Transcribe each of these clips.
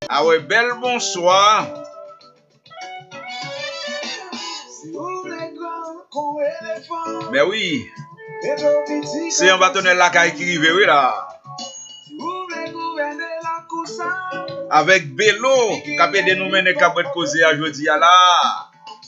Ah ouais, bel bonsoir. Mais oui, c'est un bâtonnet là qui arrive, oui là. Avec Bello, qui a aidé nous mener à causer à jeudi là.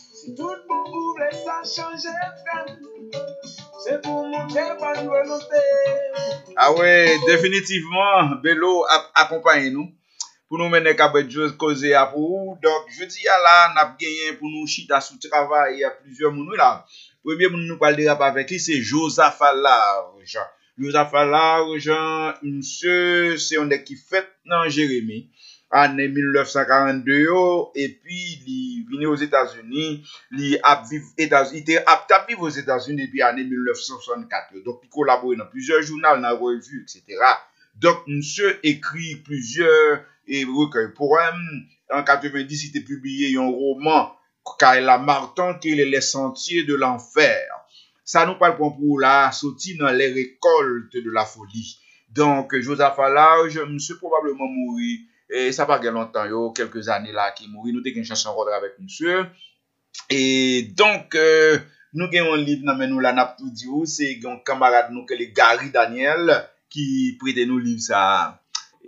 Ah ouais, définitivement, Bello accompagne nous pour nous mener à causer à pour. Donc, jeudi là, n'a gagné pour nous chita sous travail, il y a plusieurs moun là. Premier moun nous parler avec qui c'est Josaphat Large. Josaphat Large, monsieur, c'est un qui fait dans Jérémie. Année 1942 et puis il vient aux États-Unis, il était apte à vivre aux États-Unis depuis l'année 1964. Donc il collabore dans plusieurs journaux, dans revues, etc. Donc monsieur écrit plusieurs recueils poèmes. En 90, il était publié un roman Kayla Martin qui est Les Sentiers de l'enfer. Ça nous parle pour la sortie dans les récoltes de la folie. Donc Josaphat Large, monsieur probablement mourir. Et ça va pas longtemps, quelques années là, qui mourit. Nous avons une chanson avec monsieur. Et donc, nous avons un livre, nous là, c'est un camarade, nous, que les Gary Daniel, qui prête nous livre ça.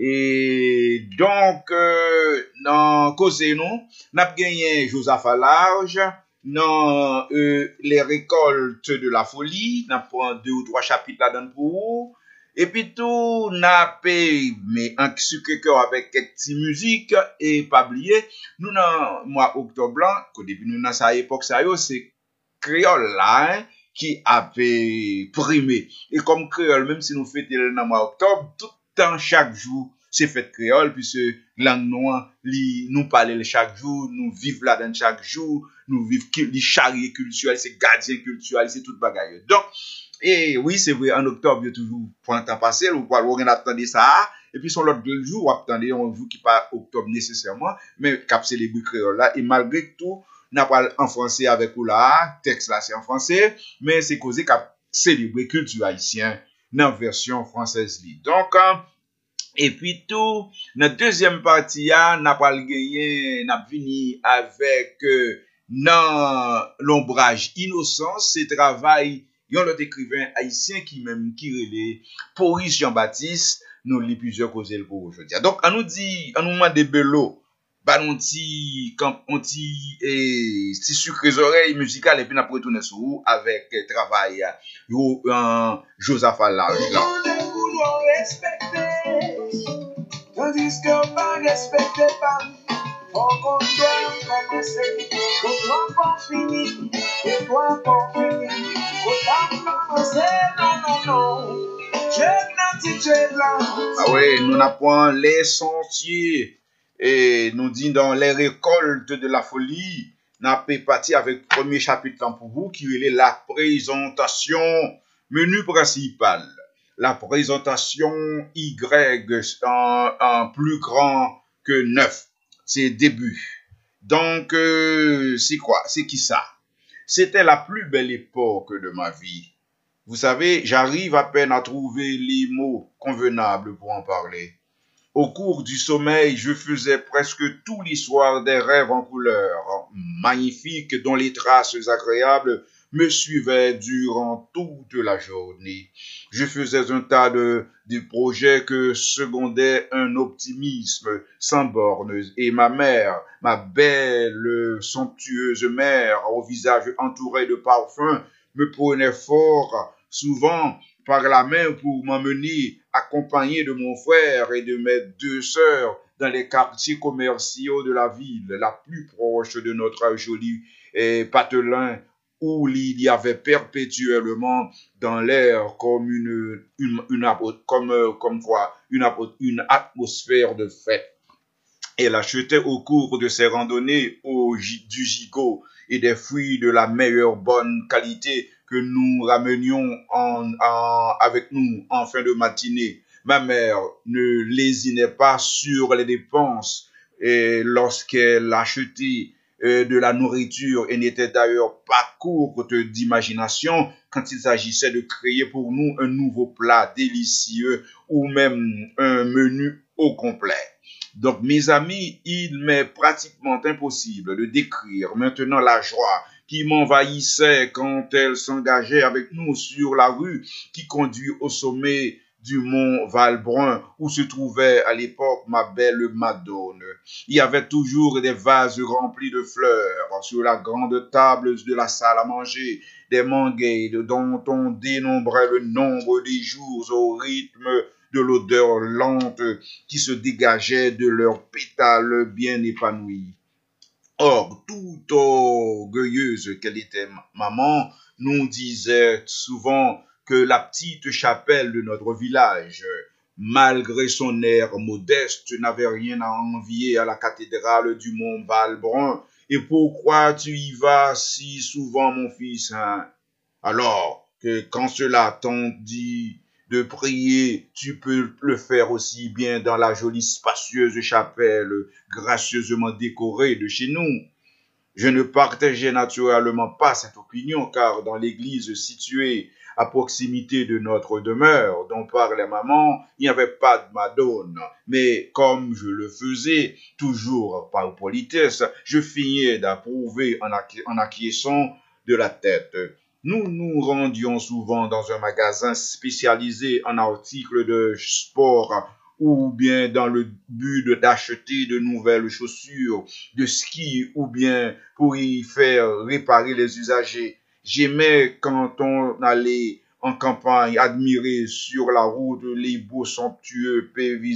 Et donc, dans cause nous avons gagné Josaphat Large, dans les récoltes de la folie, nous avons 2 ou 3 chapitres là-dedans pour vous. Et puis tout, n'a payé, mais un sucre cœur avec quelques petites musiques, et pas oublier, nous, dans mois octobre blanc, qu'au début, nous, dans sa époque, ça, c'est créole là, hein, qui avait primé. Et comme créole, même si nous fêtons dans mois octobre, tout le temps, chaque jour, c'est fête créole, puisque langue noire, nous parlons chaque jour, nous vivons là-dedans chaque jour, nous vivons les charriers culturels, c'est gardien culturel, c'est tout bagaille. Donc, et oui, c'est vrai, en octobre, il y a toujours pour un temps passé, ou on attendait ça, et puis son l'autre 2 jours, on attendait un jour qui pas octobre nécessairement, mais cap célébrer créole là, et malgré tout, n'a pas en français avec ou là, texte là c'est en français, mais c'est causé cap célébrer culture haïtienne dans version française. Donc, et puis tout, notre deuxième partie, n'a pas gagné, n'a fini avec, dans l'ombrage innocence, c'est travail. Il y a un autre écrivain haïtien qui relait Maurice Jean-Baptiste, nous lit plusieurs causes pour aujourd'hui. Donc, on nous demande des Bello, bah, on dit, sucre les oreilles musicales, et puis on a retourné sur vous avec travail, Josaphat Large, là. Tandis que pas respecté pas. On doit commencer, on pas fini, et toi pas fini, on commencer, non, ah oui, nous n'avons les sentiers, et nous disons dans les récoltes de la folie, nous avons parti avec le premier chapitre pour vous, qui est la présentation, menu principal, la présentation Y en plus grand que 9. C'est début. Donc, c'est quoi? C'est qui ça? C'était la plus belle époque de ma vie. Vous savez, j'arrive à peine à trouver les mots convenables pour en parler. Au cours du sommeil, je faisais presque tous les soirs des rêves en couleur, magnifiques, dont les traces agréables me suivaient durant toute la journée. Je faisais un tas de projets que secondait un optimisme sans bornes, et ma mère, ma belle, somptueuse mère, au visage entouré de parfums, me prenait fort souvent par la main pour m'emmener accompagné de mon frère et de mes 2 sœurs dans les quartiers commerciaux de la ville, la plus proche de notre joli patelin, où il y avait perpétuellement dans l'air comme une atmosphère de fête. Elle achetait au cours de ses randonnées du gigot et des fruits de la meilleure bonne qualité que nous ramenions avec nous en fin de matinée. Ma mère ne lésinait pas sur les dépenses lorsqu'elle achetait de la nourriture et n'était d'ailleurs pas courte d'imagination quand il s'agissait de créer pour nous un nouveau plat délicieux ou même un menu au complet. Donc, mes amis, il m'est pratiquement impossible de décrire maintenant la joie qui m'envahissait quand elle s'engageait avec nous sur la rue qui conduit au sommet du mont Valbrun où se trouvait à l'époque ma belle Madone. Il y avait toujours des vases remplis de fleurs sur la grande table de la salle à manger, des manguiers dont on dénombrait le nombre des jours au rythme de l'odeur lente qui se dégageait de leurs pétales bien épanouis. Or, toute orgueilleuse qu'elle était, maman nous disait souvent que la petite chapelle de notre village, malgré son air modeste, n'avait rien à envier à la cathédrale du Mont Valbrun. Et pourquoi tu y vas si souvent, mon fils, hein? Alors que quand cela t'en dit de prier, tu peux le faire aussi bien dans la jolie spacieuse chapelle gracieusement décorée de chez nous. Je ne partageais naturellement pas cette opinion car dans l'église située à proximité de notre demeure dont parlait maman, il n'y avait pas de Madone. Mais comme je le faisais, toujours par politesse, je feignais d'approuver en acquiesçant de la tête. Nous nous rendions souvent dans un magasin spécialisé en articles de sport ou bien dans le but d'acheter de nouvelles chaussures de ski ou bien pour y faire réparer les usagers. J'aimais quand on allait en campagne admirer sur la route les beaux somptueux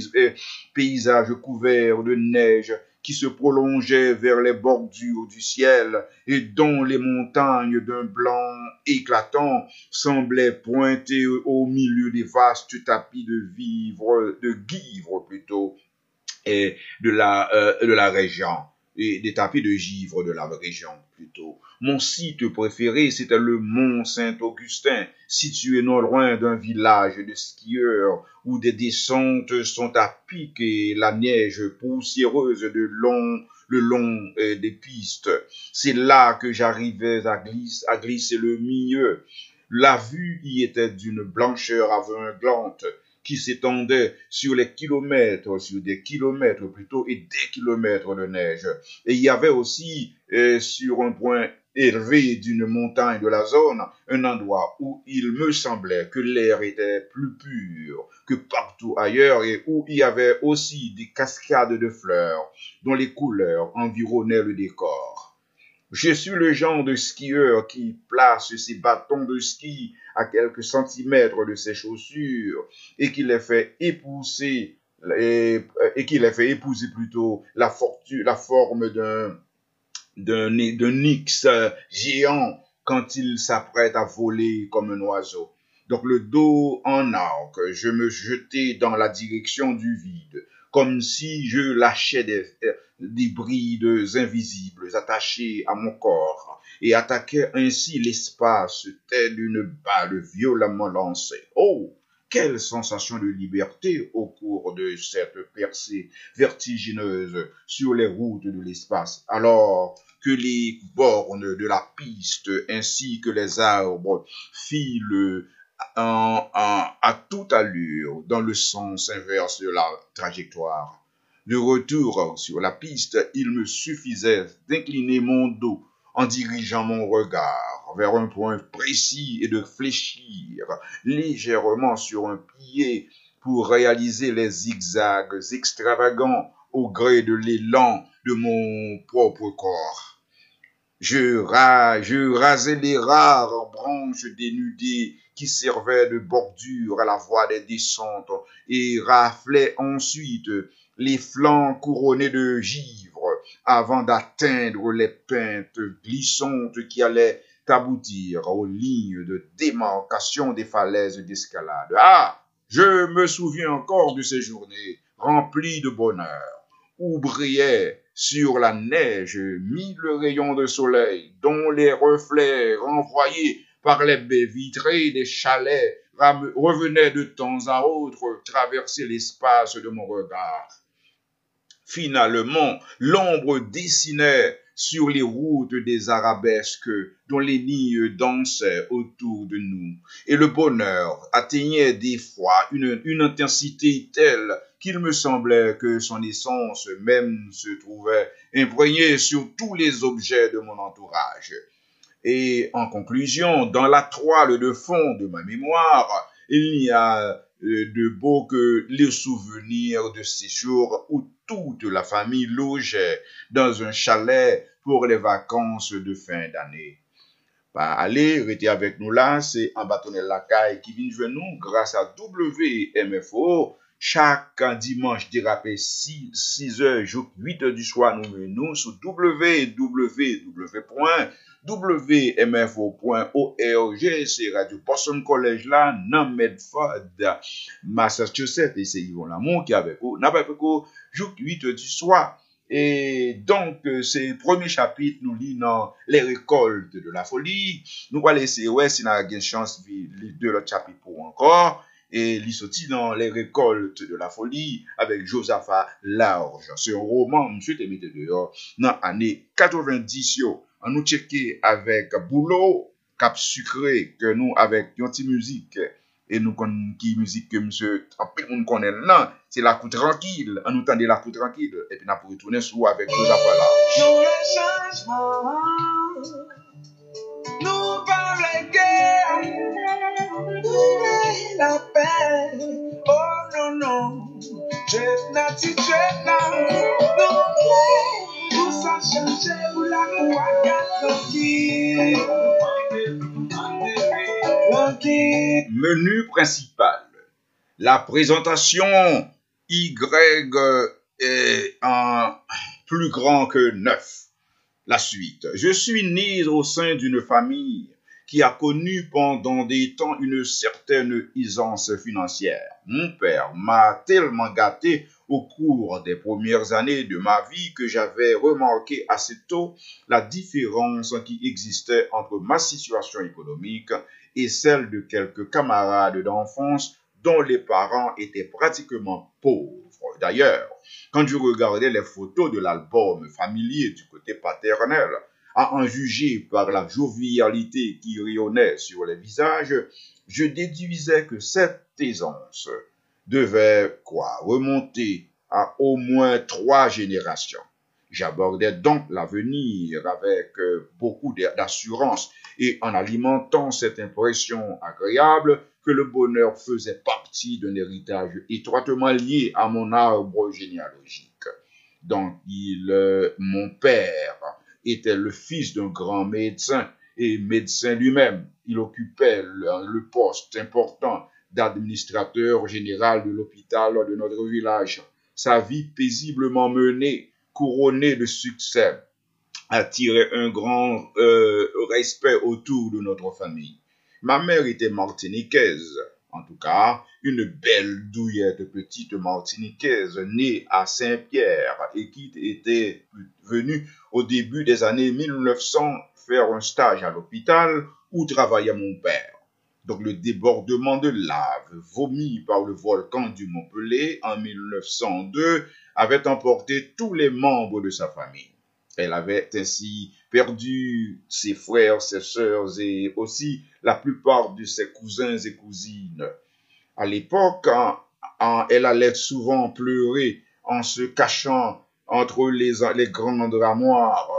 paysages couverts de neige qui se prolongeaient vers les bordures du ciel et dont les montagnes d'un blanc éclatant semblaient pointer au milieu des vastes tapis de givre plutôt, et de la région, et des tapis de givre de la région plutôt. Mon site préféré, c'était le mont Saint-Augustin, situé non loin d'un village de skieurs où des descentes sont à pic et la neige poussiéreuse le long des pistes. C'est là que j'arrivais à glisser le milieu. La vue y était d'une blancheur aveuglante qui s'étendait sur des kilomètres plutôt, et des kilomètres de neige. Et il y avait aussi, sur un point élevé d'une montagne de la zone, un endroit où il me semblait que l'air était plus pur que partout ailleurs et où il y avait aussi des cascades de fleurs dont les couleurs environnaient le décor. Je suis le genre de skieur qui place ses bâtons de ski à quelques centimètres de ses chaussures et qui les fait épouser plutôt la forme d'un nix géant quand il s'apprête à voler comme un oiseau. Donc le dos en arc, je me jetais dans la direction du vide, comme si je lâchais des brides invisibles attachées à mon corps et attaquais ainsi l'espace tel une balle violemment lancée. Oh! Quelle sensation de liberté au cours de cette percée vertigineuse sur les routes de l'espace, alors que les bornes de la piste ainsi que les arbres filent à toute allure dans le sens inverse de la trajectoire. De retour sur la piste, il me suffisait d'incliner mon dos en dirigeant mon regard vers un point précis et de fléchir légèrement sur un pied pour réaliser les zigzags extravagants au gré de l'élan de mon propre corps. Je rasais les rares branches dénudées qui servaient de bordure à la voie des descentes et raflais ensuite les flancs couronnés de givre avant d'atteindre les pentes glissantes qui allaient aboutir aux lignes de démarcation des falaises d'escalade. Ah! Je me souviens encore de ces journées remplies de bonheur où brillaient sur la neige 1000 rayons de soleil dont les reflets renvoyés par les baies vitrées des chalets revenaient de temps à autre traverser l'espace de mon regard. Finalement, l'ombre dessinait sur les routes des arabesques dont les lignes dansaient autour de nous. Et le bonheur atteignait des fois une intensité telle qu'il me semblait que son essence même se trouvait imprégnée sur tous les objets de mon entourage. Et en conclusion, dans la toile de fond de ma mémoire, il n'y a de beau que les souvenirs de ces jours où toute la famille logeait dans un chalet pour les vacances de fin d'année. Bah, allez, restez avec nous là, c'est un bâtonnet Lacaille qui vient de nous grâce à WMFO. Chaque dimanche dérapé 6 heures, 8 heures du soir, nous sur www.wmfo.org, c'est Radio Boston College là, dans Medford, Massachusetts, et c'est Yvon Lamour qui est avec vous. N'a pas fait 8 heures du soir. Et donc, c'est le premier chapitre, nous lisons les récoltes de la folie. Nous allons laisser, ouais, si nous avons une chance de l'autre chapitre pour encore. Et il sorti dans les récoltes de la folie avec Josaphat Large. C'est un roman, monsieur, te mis dehors, dans l'année 90, on nous checké avec Boulot, Cap Sucré, que nous, avec une petite musique. Et nous connaissons qui musique que monsieur, en plus, on connaît là, c'est la coup tranquille. On nous tendait la coup tranquille. Et puis, on a pour retourner sous avec Josaphat Large. Nous parlons guerre, la paix. Oh non, non, je n'ai non, tout ça change pour la tranquille. Menu principal. La présentation Y est en plus grand que 9. La suite. Je suis né au sein d'une famille qui a connu pendant des temps une certaine aisance financière. Mon père m'a tellement gâté au cours des premières années de ma vie que j'avais remarqué assez tôt la différence qui existait entre ma situation économique et celle de quelques camarades d'enfance dont les parents étaient pratiquement pauvres. D'ailleurs, quand je regardais les photos de l'album familier du côté paternel, à en juger par la jovialité qui rayonnait sur les visages, je déduisais que cette aisance devait remonter à au moins 3 générations. J'abordais donc l'avenir avec beaucoup d'assurance et en alimentant cette impression agréable que le bonheur faisait partie d'un héritage étroitement lié à mon arbre généalogique. Donc, mon père était le fils d'un grand médecin et médecin lui-même. Il occupait le poste important d'administrateur général de l'hôpital de notre village. Sa vie paisiblement menée, couronnée de succès, attirait un grand respect autour de notre famille. Ma mère était martiniquaise, en tout cas, une belle douillette petite martiniquaise née à Saint-Pierre et qui était venue au début des années 1900 faire un stage à l'hôpital où travaillait mon père. Donc le débordement de lave vomi par le volcan du Mont-Pelé en 1902 avait emporté tous les membres de sa famille. Elle avait ainsi perdu ses frères, ses sœurs et aussi la plupart de ses cousins et cousines. À l'époque, elle allait souvent pleurer en se cachant entre les grandes armoires,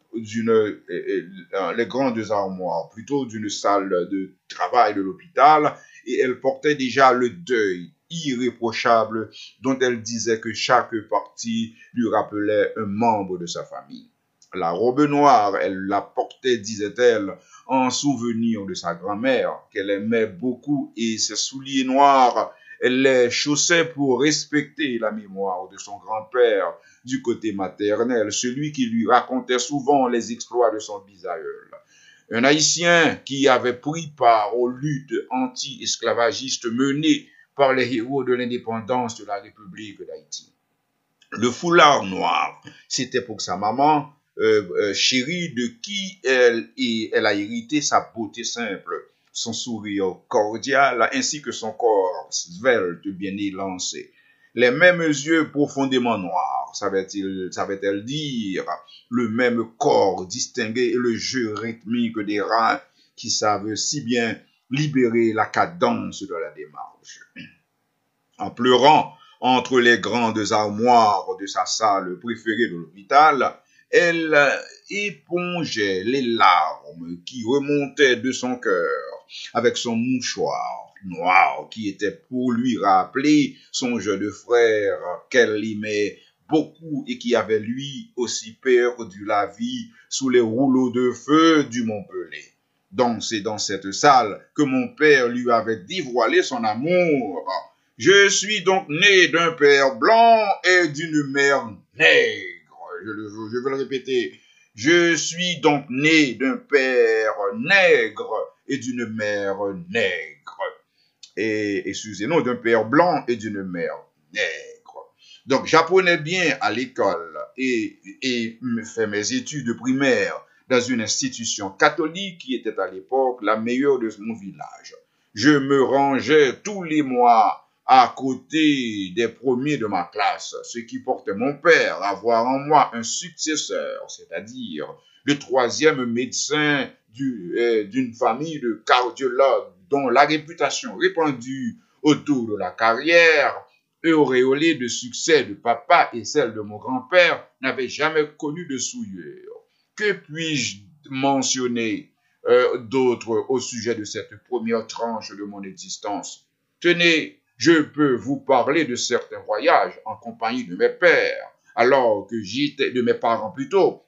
les grandes armoires, plutôt d'une salle de travail de l'hôpital, et elle portait déjà le deuil irréprochable dont elle disait que chaque partie lui rappelait un membre de sa famille. La robe noire, elle la portait, disait-elle, en souvenir de sa grand-mère, qu'elle aimait beaucoup, et ses souliers noirs, elle les chaussait pour respecter la mémoire de son grand-père du côté maternel, celui qui lui racontait souvent les exploits de son bisaïeul. Un Haïtien qui avait pris part aux luttes anti-esclavagistes menées par les héros de l'indépendance de la République d'Haïti. Le foulard noir, c'était pour sa maman, chérie de qui elle a hérité sa beauté simple, son sourire cordial, ainsi que son corps svelte bien élancé. les mêmes yeux profondément noirs, savait-elle dire, le même corps distingué et le jeu rythmique des reins qui savent si bien libérer la cadence de la démarche. En pleurant entre les grandes armoires de sa salle préférée de l'hôpital, elle épongeait les larmes qui remontaient de son cœur avec son mouchoir noir qui était pour lui rappeler son jeune frère qu'elle aimait beaucoup et qui avait lui aussi perdu la vie sous les rouleaux de feu du Mont-Pelé. Donc c'est dans cette salle que mon père lui avait dévoilé son amour. Je suis donc né d'un père blanc et d'une mère nègre. Je vais le répéter. Je suis donc né d'un père nègre et d'une mère nègre. Et excusez-nous, d'un père blanc et d'une mère nègre. Donc j'apprenais bien à l'école et fait mes études primaires dans une institution catholique qui était à l'époque la meilleure de mon village. Je me rangeais tous les mois à côté des premiers de ma classe, ce qui portait mon père à voir en moi un successeur, c'est-à-dire le troisième médecin d'une famille de cardiologues dont la réputation répandue autour de la carrière, auréolée de succès de papa et celle de mon grand-père, n'avait jamais connu de souillure. Que puis-je mentionner d'autres au sujet de cette première tranche de mon existence? Tenez, je peux vous parler de certains voyages en compagnie de mes pères, alors que j'étais, de mes parents plutôt.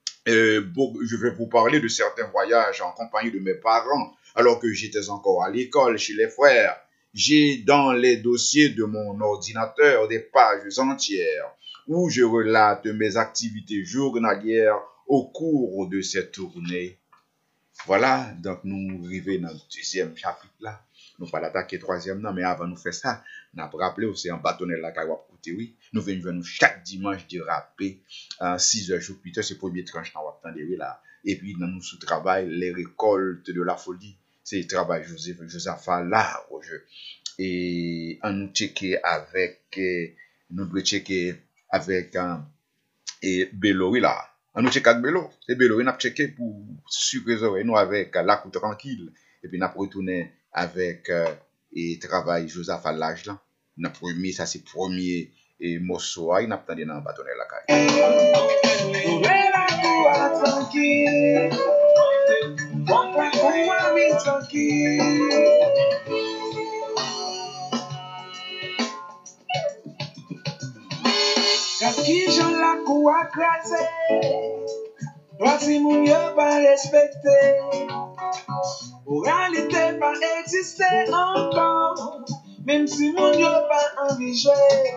Je vais vous parler de certains voyages en compagnie de mes parents, alors que j'étais encore à l'école chez les frères. J'ai dans les dossiers de mon ordinateur des pages entières où je relate mes activités journalières au cours de cette tournée. Voilà, donc nous arrivons dans le deuxième chapitre là. Nous pas l'attaquer troisième non, mais avant nous faire ça, nous avons rappelé aussi en bâtonnet la carrière côté oui. Nous venons chaque dimanche de rapper 6 heures jour 8 heures, c'est le premier tranche dans attendre là. Et puis dans nous sous travail les récoltes de la folie, c'est le travail Joseph là au jeu. Et on nous checker avec nous devons checker avec et Bello là. On nous checker avec Bello. C'est Bello on a checké pour surpriser nous avec la coup tranquille et puis on a retourné avec et travail Joseph à l'âge là. On a premier ça c'est premier et morceau il n'a pas attendu dans bâtonnet la caille. Qui j'en la kou a krasé, si moun yo pa respecté, moralité pa existe encore, même si moun yo pa envigé.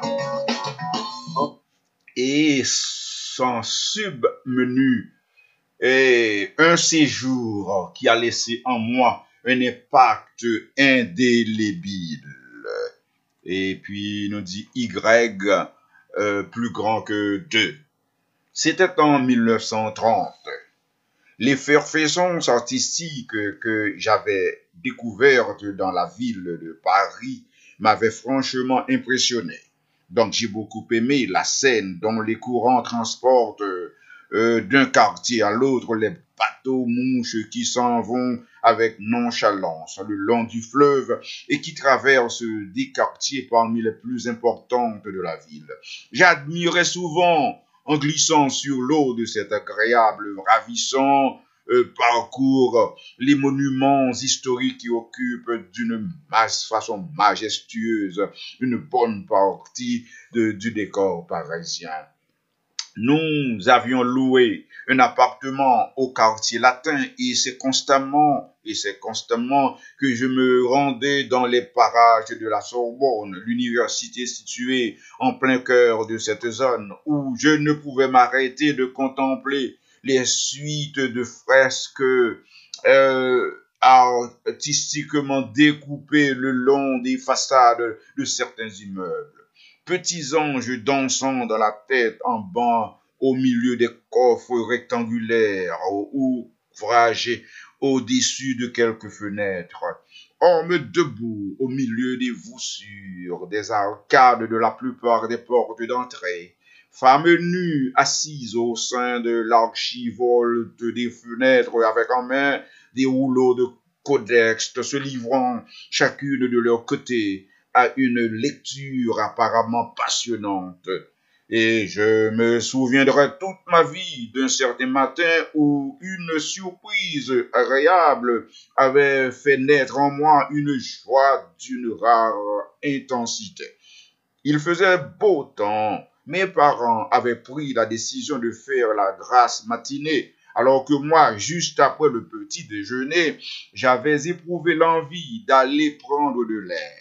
Et son submenu est un séjour qui a laissé en moi un impact indélébile. Et puis nous dit Y plus grand que 2. C'était en 1930. L'effervescence artistique que j'avais découverte dans la ville de Paris m'avait franchement impressionné. Donc j'ai beaucoup aimé la scène dont les courants transportent d'un quartier à l'autre les bateaux mouches qui s'en vont avec nonchalance le long du fleuve et qui traversent des quartiers parmi les plus importants de la ville. J'admirais souvent, en glissant sur l'eau de cet agréable, ravissant parcours, les monuments historiques qui occupent d'une façon majestueuse une bonne partie du décor parisien. Nous avions loué un appartement au quartier latin et c'est constamment que je me rendais dans les parages de la Sorbonne, l'université située en plein cœur de cette zone où je ne pouvais m'arrêter de contempler les suites de fresques artistiquement découpées le long des façades de certains immeubles. Petits anges dansant dans la tête en bas au milieu des coffres rectangulaires ou ouvragés au-dessus de quelques fenêtres. homme debout au milieu des voussures, des arcades de la plupart des portes d'entrée, femme nue assise au sein de l'archivolte des fenêtres avec en main des rouleaux de codex se livrant chacune de leur côté à une lecture apparemment passionnante. Et je me souviendrai toute ma vie d'un certain matin où une surprise agréable avait fait naître en moi une joie d'une rare intensité. Il faisait beau temps. Mes parents avaient pris la décision de faire la grasse matinée, alors que moi, juste après le petit déjeuner, j'avais éprouvé l'envie d'aller prendre de l'air.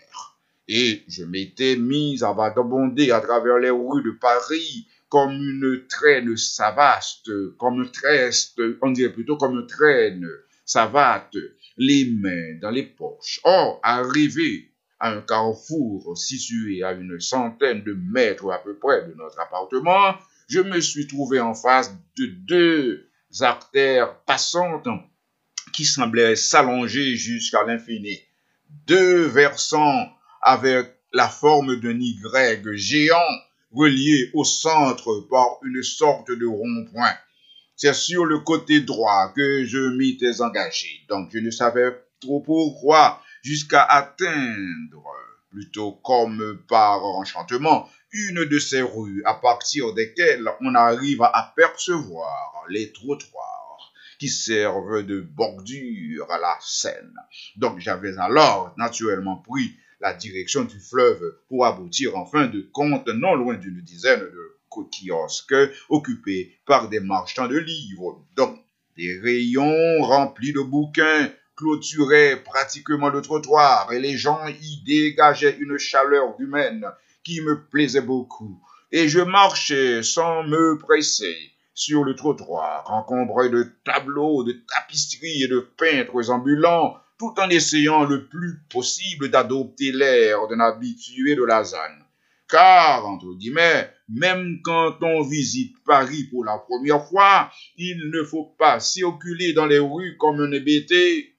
Et je m'étais mis à vagabonder à travers les rues de Paris comme une traîne savaste, comme une treste, on dirait plutôt comme une traîne savate, les mains dans les poches. Or, arrivé à un carrefour situé à une centaine de mètres à peu près de notre appartement, je me suis trouvé en face de deux artères passantes qui semblaient s'allonger jusqu'à l'infini. Deux versants avec la forme d'un Y géant relié au centre par une sorte de rond-point. C'est sur le côté droit que je m'étais engagé, donc je ne savais trop pourquoi, jusqu'à atteindre, plutôt comme par enchantement, une de ces rues à partir desquelles on arrive à apercevoir les trottoirs qui servent de bordure à la Seine. Donc j'avais alors naturellement pris la direction du fleuve pour aboutir en fin de compte non loin d'une dizaine de kiosques occupés par des marchands de livres. Donc, des rayons remplis de bouquins clôturaient pratiquement le trottoir et les gens y dégageaient une chaleur humaine qui me plaisait beaucoup. Et je marchais sans me presser sur le trottoir, encombré de tableaux, de tapisseries et de peintres ambulants, tout en essayant le plus possible d'adopter l'air d'un habitué de la ZAN. Car, entre guillemets, même quand on visite Paris pour la première fois, il ne faut pas circuler dans les rues comme un hébété.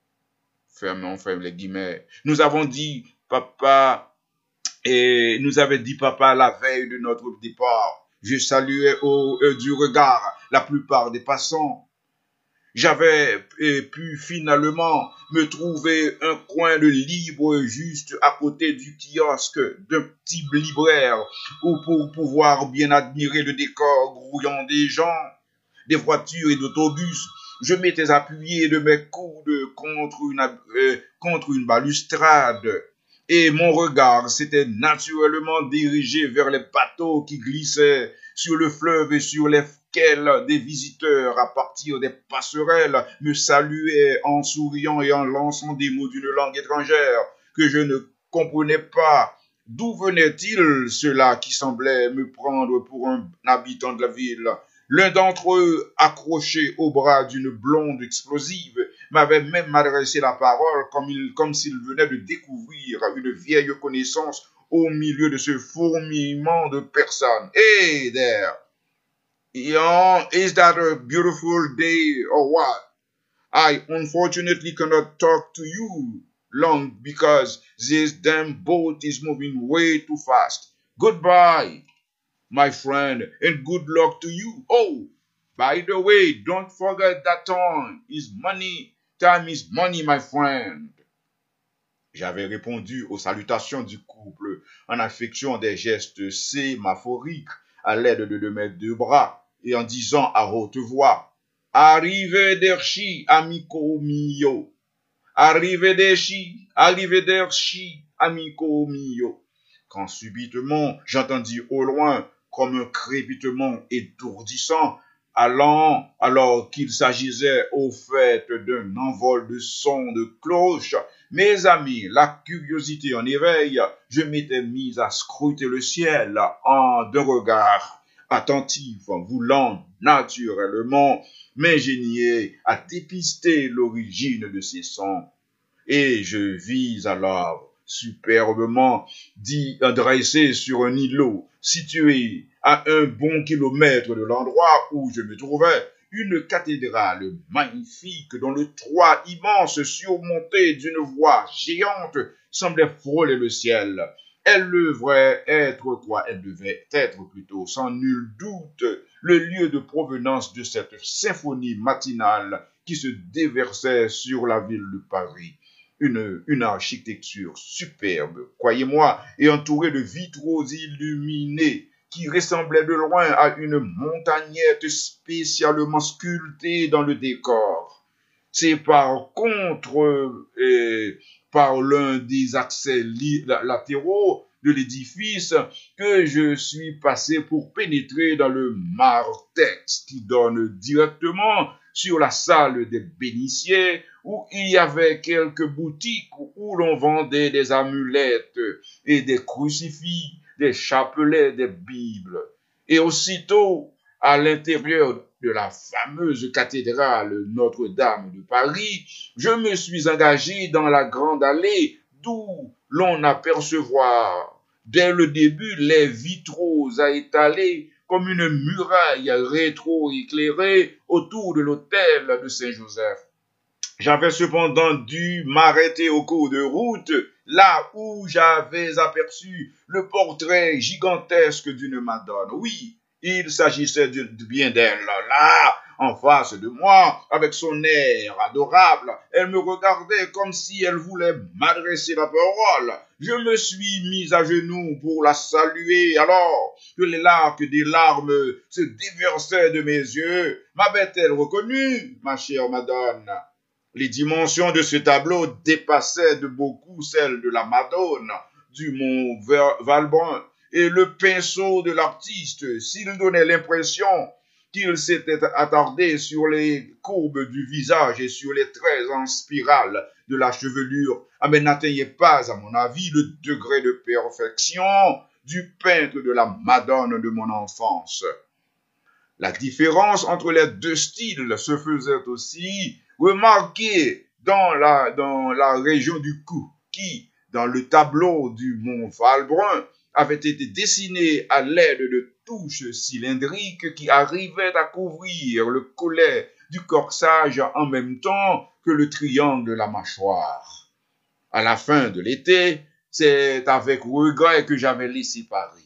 On ferme les guillemets. Nous avons dit papa, et nous avait dit papa la veille de notre départ. Je saluais du regard la plupart des passants. J'avais pu finalement me trouver un coin de libre juste à côté du kiosque d'un petit libraire où pour pouvoir bien admirer le décor grouillant des gens, des voitures et d'autobus, je m'étais appuyé de mes coudes contre une balustrade et mon regard s'était naturellement dirigé vers les bateaux qui glissaient sur le fleuve et sur lesquels des visiteurs à partir des passerelles me saluaient en souriant et en lançant des mots d'une langue étrangère que je ne comprenais pas. D'où venait-il cela qui semblait me prendre pour un habitant de la ville? L'un d'entre eux, accroché au bras d'une blonde explosive, m'avait même adressé la parole comme s'il venait de découvrir une vieille connaissance au milieu de ce fourmillement de personnes. Hey there! Is that a beautiful day or what? I unfortunately cannot talk to you long because this damn boat is moving way too fast. Goodbye, my friend, and good luck to you. Oh, by the way, don't forget that time is money. Time is money, my friend. J'avais répondu aux salutations du couple en affectant des gestes sémaphoriques à l'aide de mes deux bras et en disant à haute voix « Arrivederci, amico mio. Arrivederci, amico mio. » Quand subitement j'entendis au loin comme un crépitement étourdissant, alors qu'il s'agissait au fait d'un envol de sons de cloche, mes amis, la curiosité en éveil, je m'étais mis à scruter le ciel d'un regard attentif, voulant naturellement m'ingénier à dépister l'origine de ces sons. Et je vis alors superbement dressé sur un îlot situé à un bon kilomètre de l'endroit où je me trouvais, une cathédrale magnifique dont le toit immense surmonté d'une voie géante semblait frôler le ciel. Elle devait être plutôt, sans nul doute, le lieu de provenance de cette symphonie matinale qui se déversait sur la ville de Paris. Une architecture superbe, croyez-moi, et entourée de vitraux illuminés qui ressemblaient de loin à une montagnette spécialement sculptée dans le décor. C'est par contre par l'un des accès latéraux de l'édifice que je suis passé pour pénétrer dans le martex qui donne directement sur la salle des bénitiers où il y avait quelques boutiques où l'on vendait des amulettes et des crucifix, des chapelets, des bibles. Et aussitôt, à l'intérieur de la fameuse cathédrale Notre-Dame de Paris, je me suis engagé dans la grande allée d'où l'on apercevoir dès le début les vitraux à étaler comme une muraille rétro-éclairée autour de l'hôtel de Saint-Joseph. J'avais cependant dû m'arrêter au cours de route, là où j'avais aperçu le portrait gigantesque d'une Madone. Oui, il s'agissait bien d'elle, là, en face de moi, avec son air adorable. Elle me regardait comme si elle voulait m'adresser la parole. Je me suis mis à genoux pour la saluer, alors que les lacs des larmes se déversaient de mes yeux. M'avait-elle reconnu, ma chère Madone? Les dimensions de ce tableau dépassaient de beaucoup celles de la Madone du mont Valbrun, et le pinceau de l'artiste, s'il donnait l'impression qu'il s'était attardé sur les courbes du visage et sur les traits en spirale de la chevelure, mais n'atteignait pas, à mon avis, le degré de perfection du peintre de la Madone de mon enfance. La différence entre les deux styles se faisait aussi remarquer dans la région du cou, qui, dans le tableau du mont Valbrun, avait été dessiné à l'aide de touches cylindriques qui arrivaient à couvrir le collet du corsage en même temps que le triangle de la mâchoire. À la fin de l'été, c'est avec regret que j'avais laissé Paris.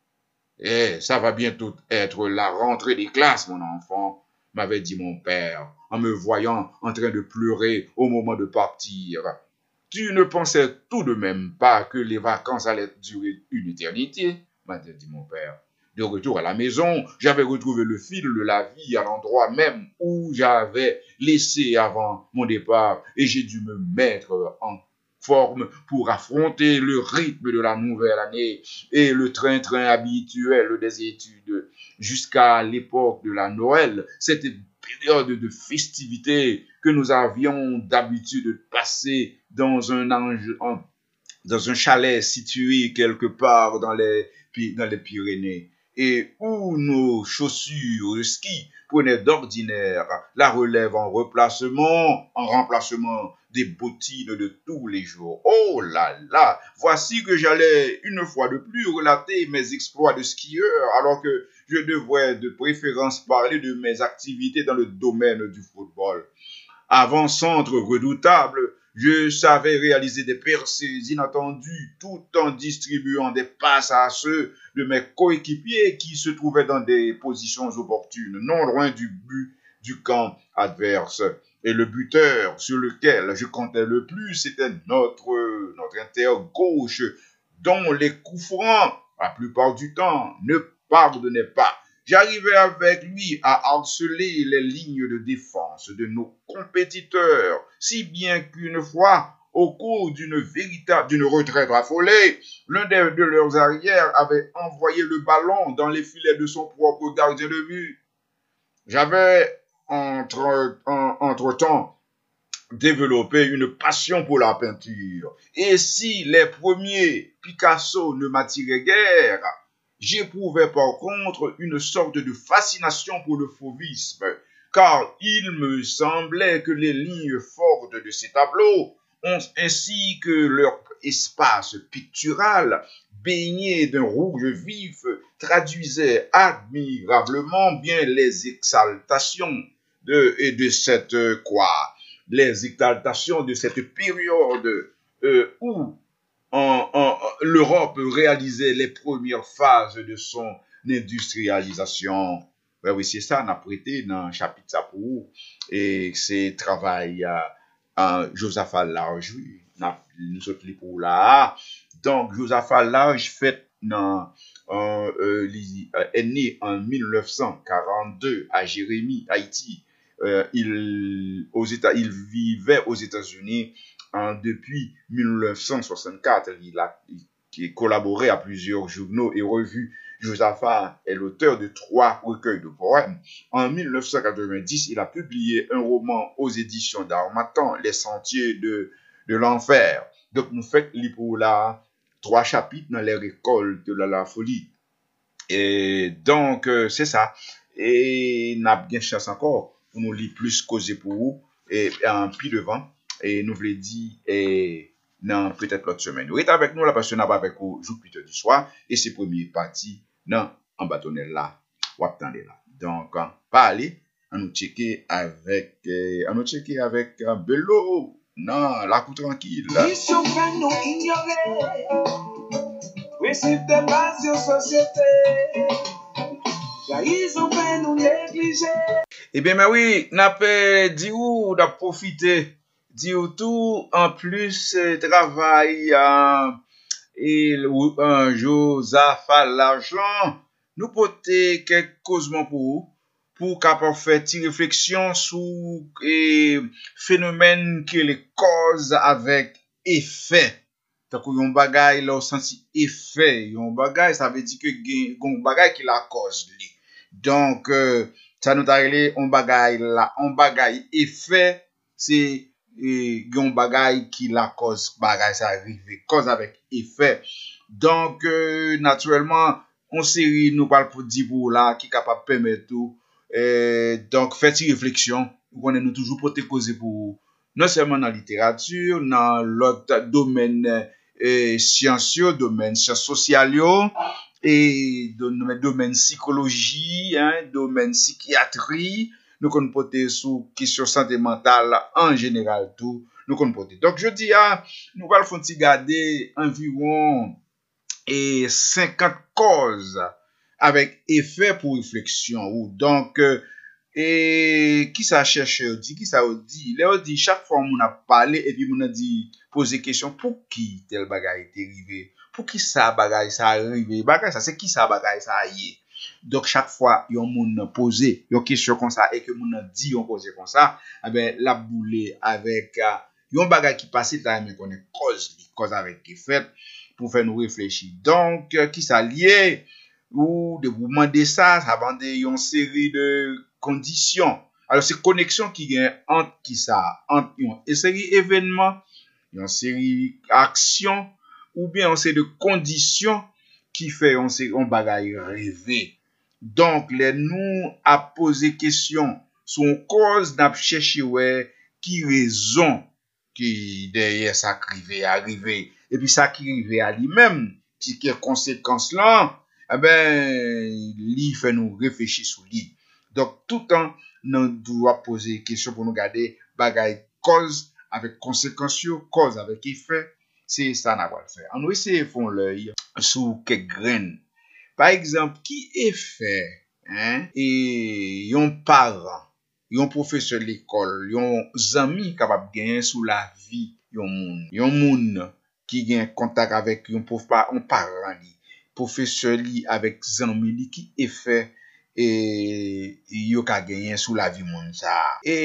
Eh, ça va bientôt être la rentrée des classes, mon enfant, m'avait dit mon père, en me voyant en train de pleurer au moment de partir. Tu ne pensais tout de même pas que les vacances allaient durer une éternité, m'avait dit mon père. De retour à la maison, j'avais retrouvé le fil de la vie à l'endroit même où j'avais laissé avant mon départ et j'ai dû me mettre en forme pour affronter le rythme de la nouvelle année et le train-train habituel des études jusqu'à l'époque de la Noël, cette période de festivité que nous avions d'habitude de passer dans un chalet situé quelque part dans les Pyrénées et où nos chaussures de ski prenaient d'ordinaire la relève en remplacement des bottines de tous les jours. Oh là là, voici que j'allais une fois de plus relater mes exploits de skieur alors que je devrais de préférence parler de mes activités dans le domaine du football. Avant-centre redoutable, je savais réaliser des percées inattendues tout en distribuant des passes à ceux de mes coéquipiers qui se trouvaient dans des positions opportunes, non loin du but du camp adverse. Et le buteur sur lequel je comptais le plus, c'était notre intérieur gauche, dont les coups francs, la plupart du temps, ne pardonnaient pas. J'arrivais avec lui à harceler les lignes de défense de nos compétiteurs, si bien qu'une fois, au cours d'une retraite affolée, l'un de leurs arrières avait envoyé le ballon dans les filets de son propre gardien de but. J'avais entre-temps développé une passion pour la peinture. Et si les premiers Picasso ne m'attiraient guère, j'éprouvais par contre une sorte de fascination pour le fauvisme, car il me semblait que les lignes fortes de ces tableaux, ainsi que leur espace pictural, baigné d'un rouge vif, traduisaient admirablement bien les exaltations de cette les exaltations de cette période où l'Europe réalisait les premières phases de son industrialisation. Ben oui, c'est ça, on a prêté dans le chapitre ça pour vous. Et c'est travail Josaphat Large, oui. Nous autres les pour là. Donc, Josaphat Large fait est né en 1942 à Jérémie, Haïti. Il vivait aux États-Unis depuis 1964. Il a collaboré à plusieurs journaux et revues. Josaphat est l'auteur de 3 recueils de poèmes. En 1990, il a publié un roman aux éditions d'Harmattan, Les Sentiers de l'Enfer. Donc, nous faisons pour là 3 chapitres dans les récoltes de la folie. Et donc, c'est ça. Et nous avons bien chance encore pour nous lire plus causer pour vous et en plus devant. Et nous voulons dire, non, peut-être l'autre semaine. Vous êtes avec nous là parce que nous avons avec vous Jupiter du soir et c'est première partie non en bâtonnet là ou attendez là. Donc pas aller on nous checker avec Bello non la coup tranquille là. Mission fait nous ignorer principe de base de société. Ils ont fait nous négliger. Eh bien mais oui, n'a pas dit où n'a profité dit tout en plus travail et Josaphat l'argent nous porter quelques causements pour capable faire une réflexion sur phénomène que les causes avec effet. Donc yon bagay là au sens effet, yon bagay ça veut dire que yon bagay qui la cause li. Donc ça nous parler on bagay là, on bagay effet c'est yon bagay qui la cause bagay ça arrive cause avec effet. Donc naturellement on série nous parle pour dire pour là qui capable permettre tout donc faites une réflexion on est nous toujours pour te causer pour non seulement dans la littérature dans l'autre domaine sciences domaine sciences sociales et domaine psychologie domaine psychiatrie nous qu'on porter sur question santé mentale en général tout nous qu'on porter donc je dis nous allons faire garder environ 50 causes avec effet pour réflexion donc qui ça cherche dit qui ça dit là dit chaque fois on a parlé et puis on a dit poser question pour qui tel bagage est arrivé pour qui ça bagage ça arrivé bagage ça c'est qui ça bagage ça y donc chaque fois yon moun poser yon question comme ça et que moun dit yon poser comme ça eh ben la boule avec yon bagage qui passe là mais qu'on est cause avec effet pour faire nous réfléchir donc qui ça lié ou de vous demander ça avant de yon série de conditions. Alors c'est connexion qui gagne entre qui ça entre une série événements, une série action ou bien une série de conditions qui fait on bagaille rêver. Donc les nous à poser question son cause n'a chercher ouais qui raison qui derrière ça arrivé et puis ça qui arrivé à lui-même qui conséquences là eh ben lui fait nous réfléchir sur lui. Donc tout le temps nous doit poser question pour nous garder bagaille cause avec conséquences cause avec effet c'est ça n'a pas faire. On essayer font l'œil sur quelques graines. Par exemple qui effet et yon parent yon professeur l'école yon ami capable gagner sous la vie yon moun qui gagne contact avec yon parent li professeur li avec ami li qui effet et yo ka gagner sous la vie moun ça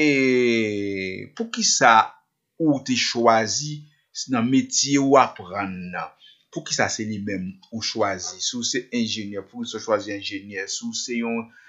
et pour qui ça ou t'es choisi dans métier ou apprendre pour qui ça c'est lui même ou choisi sous c'est ingénieur pour se choisir ingénieur sous c'est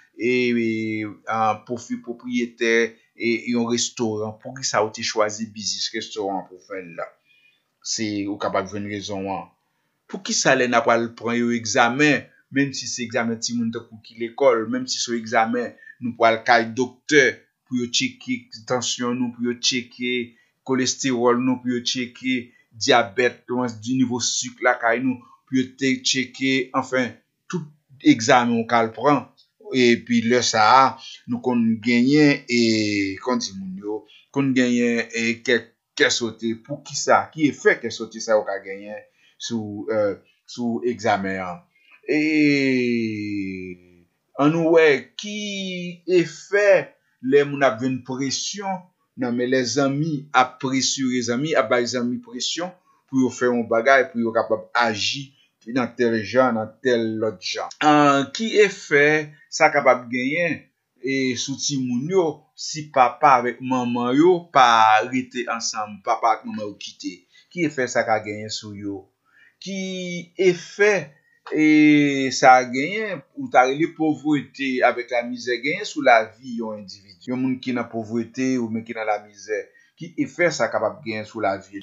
un profil propriétaire et un restaurant pour qui ça ou t'es choisi business restaurant pour faire là c'est ou capable une raison pour qui ça n'a pas le prendre un examen même si c'est examen ti moun pour qui l'école même si c'est examen nous pour le cas docteur pour checker tension nous pour checker cholestérol nous pour checker diabète du niveau sucre là kay nous pour checker enfin tout examen on cal prend et puis le ça nous kon gagner et kon di moun yo kon gagner et qu'est sauté pour qui ça qui est fait qu'est sauté ça ou ka gagner sous examen et en ouais qui est fait les moun a une pression non mais les amis a pressurer les amis a ba les amis pression pour faire un bagage pour capable agir dans tel genre dans tel autre genre qui est fait ça capable gagner et sous ti moun yo si papa avec maman yo pas rester ensemble papa avec maman yo quitter qui est fait ça ka gagner sous yo qui est fait et ça a gagné ou ta relé pauvreté avec la misère gagné sous la vie yon individu yon moun qui dans pauvreté ou men qui dans la misère qui effet ça capable gagner sous la vie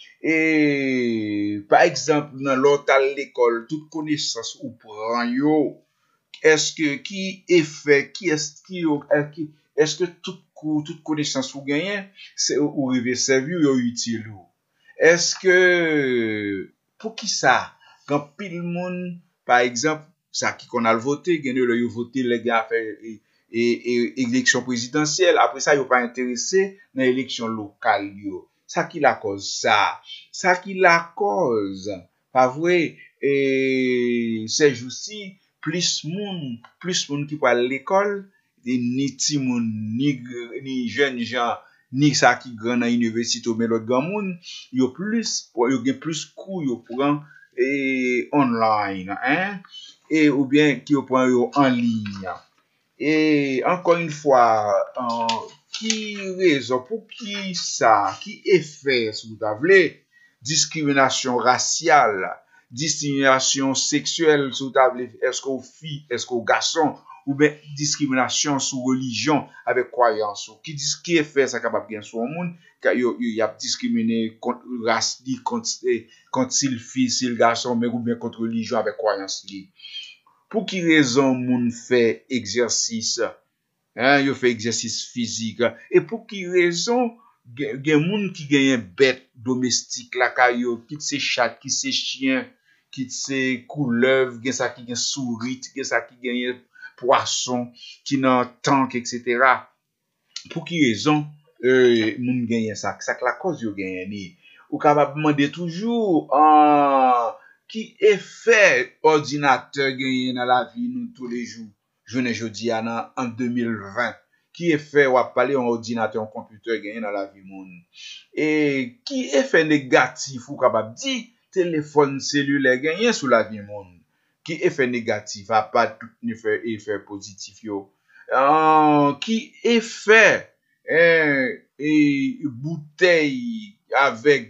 et par exemple dans l'autre à l'école toute connaissance ou prend yo est-ce que qui effet qui est-ce que toute connaissance ou gagner c'est ou rive servir ou utile est-ce que pour qui ça quand pile monde par exemple ça qui qu'on a voté gagner le yo voter les gars faire et élection présidentielle après ça yo pas intéressé dans élection locale yo ça qui la cause ça qui la cause pas vrai et c'est juste plus monde qui va à l'école ni ti moun ni jeunes gens ni ça qui grand dans université mais l'autre grand monde yo gen plus cours yo prend et online hein et ou bien qui yo prend yo en ligne et encore une fois qui raison pour qui ça qui effet si vous avez discrimination raciale discrimination sexuelle si vous avez est-ce qu'on fille est-ce qu'on garçon ou bien discrimination sous religion avec croyance qui est fait ça capable bien sur monde car il y a discriminé contre race contre s'il fille s'il garçon mais ou bien contre religion avec croyance pour qui raison moun fait exercice hein yo fait exercice physique et pour qui raison gen moun qui gagne bête domestique la kayo qui c'est chat qui c'est chien qui c'est couleuvre gen ça qui gagne souris gen ça qui gagne poisson qui dans tank etc. pour qui raison moun gagne ça la cause yo gagne ou capable demander toujours qui effet ordinateur gagne dans la vie nous tous les jours journée jodi en 2020 qui effet ou parler un ordinateur un computer gagne dans la vie monde et qui effet négatif ou capable dire téléphone cellulaire gagne sur la vie monde qui effet négatif a pas tout effet positif yo qui effet et bouteille avec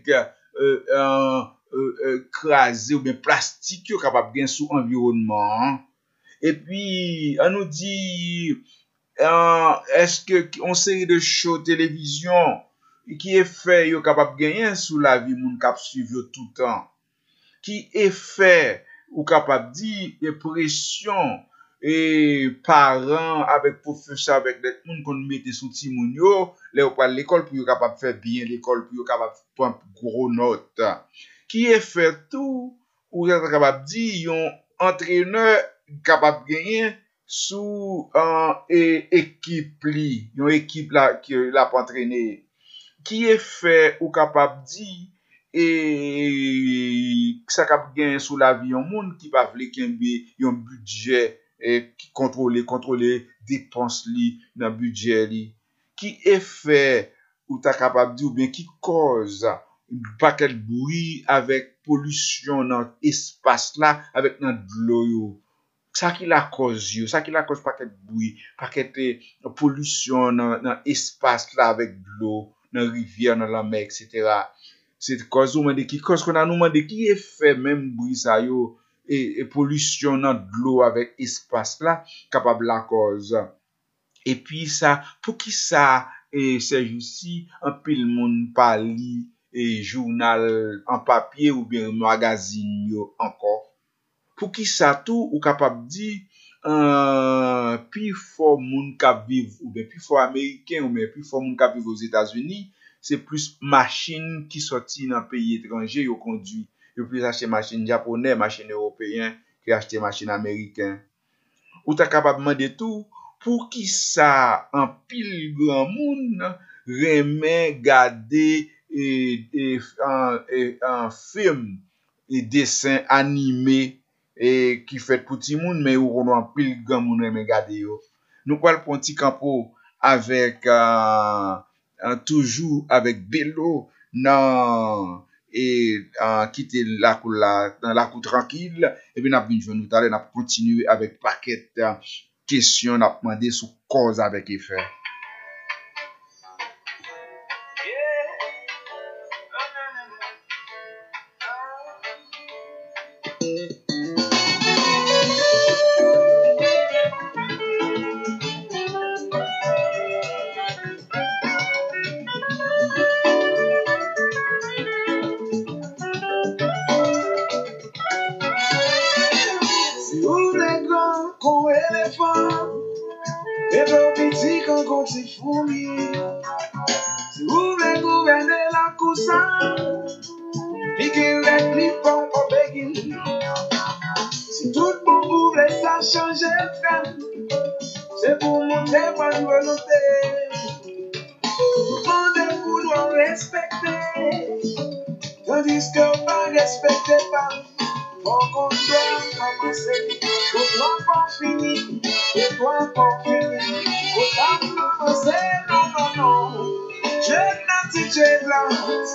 crasé ou bien plastique yo capable gain sous environnement et puis on nous dit est-ce que on série de show télévision qui est fait yo capable gagner sous la vie moun k'ap suivre tout temps qui est fait ou capable dire pression et parents avec professeur avec des moun qu'on mette sous ti moun yo les ou pas l'école pour yo capable faire bien l'école pour yo capable prendre gros note qui est fait tout ou capable dire yon entraîneur capable gagner sous équipe li yon équipe là qui l'a pas entraîné qui est fait ou capable dire et ça capable gagner sous la vie yon monde qui pas vle kembe yon budget et qui contrôler dépenses li dans budget li qui est fait ou ta capable dire ou bien qui cause paquet bruit avec pollution dans espace là avec dans de l'eau ça qui la cause paquet bruit paquet pollution dans espace là avec de l'eau dans rivière dans la mer etc. c'est cause ou demande qui cause qu'on a nous demandé qui est fait même bruit ça yo et pollution dans de l'eau avec espace là capable la cause et puis ça pour qui ça et c'est aussi un pile monde pas li et journal en papier ou bien magazine yo encore pour qui ça tout ou capable dire plus fort monde qui vivre ou bien plus fort américain ou bien plus fort monde qui vivre aux États-Unis c'est plus machine qui sorti dans pays étranger yo conduit yo plus acheter machine japonais machine européen que acheter machine américain ou ta capable demander tout pour qui ça en pile grand monde remet garder un film et dessin animé et qui fait pour tout le monde mais on en pile grand monde remet garder yo. Nous parlons pour un petit campo avec toujours avec Bello dans et quitter dans la cour tranquille et puis n'a bien jouer nous aller n'a continuer avec paquet question n'a demandé sous cause avec effet. Si vous voulez qu'on éléphant, et vos petits qu'on compte ses fourmis. Si vous voulez gouverner la coussin, piquez les clips en béguine. Si tout le monde voulait ça changer le fait, c'est pour montrer bonne volonté. Rendez-vous doit respecter, tandis qu'on va respecter pas. Faut qu'on doit commencer, faut pas finir, faut pas finir, faut pas commencer, non. Je n'ai pas de là,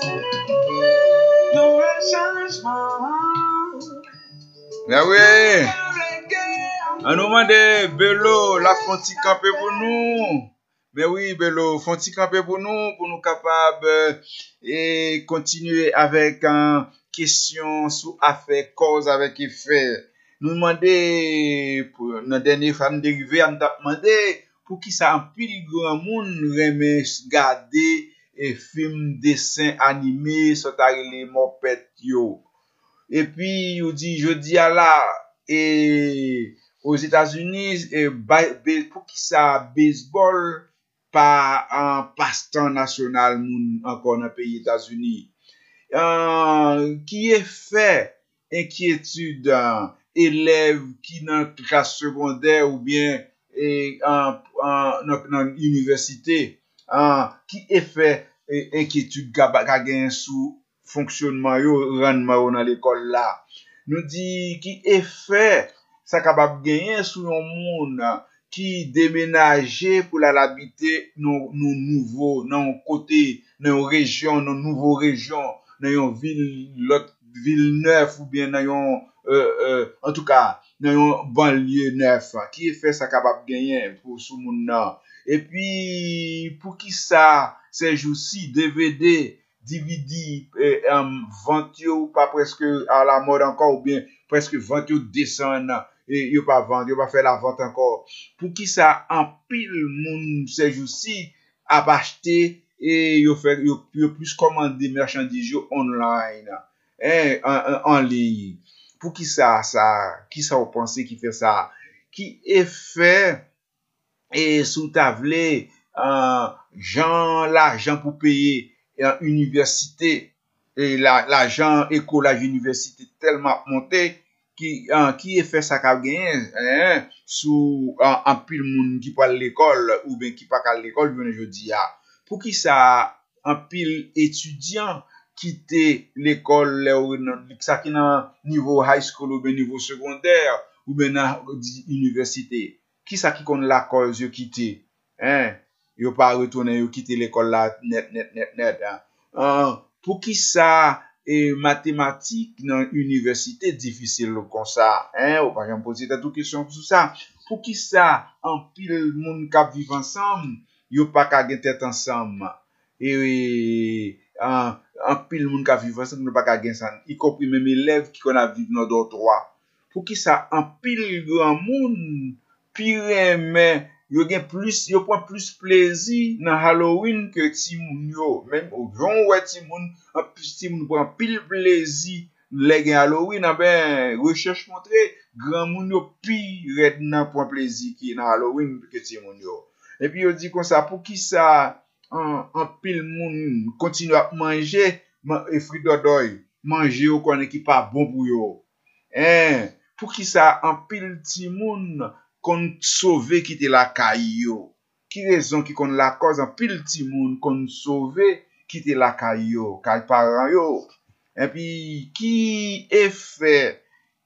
nous changement. Mais oui, on nous demande Bello la fonti camper pour nous. Mais oui, Bello, fonti camper pour nous capables et continuer avec une question sur affaire cause avec effet. Nous demander pour notre dernière femme dérivée, on t'a demandé pour qui ça en pile grand monde remet garder et film dessin animé sur les moped yo. Et puis il dit je dis à là et aux États-Unis pour qui ça baseball pas un passe-temps national encore dans le pays États-Unis qui est fait inquiétude élèves qui dans classe secondaire ou bien dans université qui est fait inquiétude gagne sous fonctionnement yo rendement dans l'école là nous dit qui est fait ça capable gagner sous un monde qui déménager pour l'habiter nos nouveaux dans côté dans région dans nouveau région dans une ville l'autre ville neuve ou bien dans en tout cas dans une banlieue neuve qui est fait ça capable gagner pour sous monde là et puis pour qui ça ces jours-ci DVD vente ou pas presque à la mode encore ou bien presque vente ou descend et yo pas vendre yo pas faire la vente encore pour qui ça en pile monde ces jours-ci a acheter et yo plus commander marchandises online en ligne pour qui ça vous pensez qui fait ça qui est fait et sous table l'argent pour payer université et l'argent écolage université tellement monté qui est fait ça qu'a gagné sous en pile monde qui pas l'école ou bien qui pas à l'école je dis pour qui ça en pile étudiant quitter l'école ça qui dans niveau high school ou bien niveau secondaire ou bien dans université qui ça qui connaît la cause yo quitter yo pas retourner yo quitter l'école là net pour qui ça et mathématiques dans université difficile comme ça ou par exemple poser toute question sur ça pour qui ça en pile monde qui vivent ensemble yo pas ka gen tête ensemble et en pile monde qui vivent ensemble yo pas ka gen ça y compris même élèves qui connait vivre dans dortoir pour qui ça en pile grand monde pire mais yo prend plus plaisir dans Halloween que ti moun yo même au grand ouais ti moun en plus ti moun prend pile plaisir les gen Halloween ben recherche montré grand moun yo pire nan prend plaisir qui dans Halloween que ti moun yo et puis yo dit comme ça pour qui ça en pile moun continue à manger et fruits d'odoy manger ou connait qui pas bon pour yo pour qui ça en pile ti moun kon sauver quitter la caillou. Qui raison qui kon la cause en pile ti moun kon sauver quitter la caillou, kay parent yo. Et puis qui effet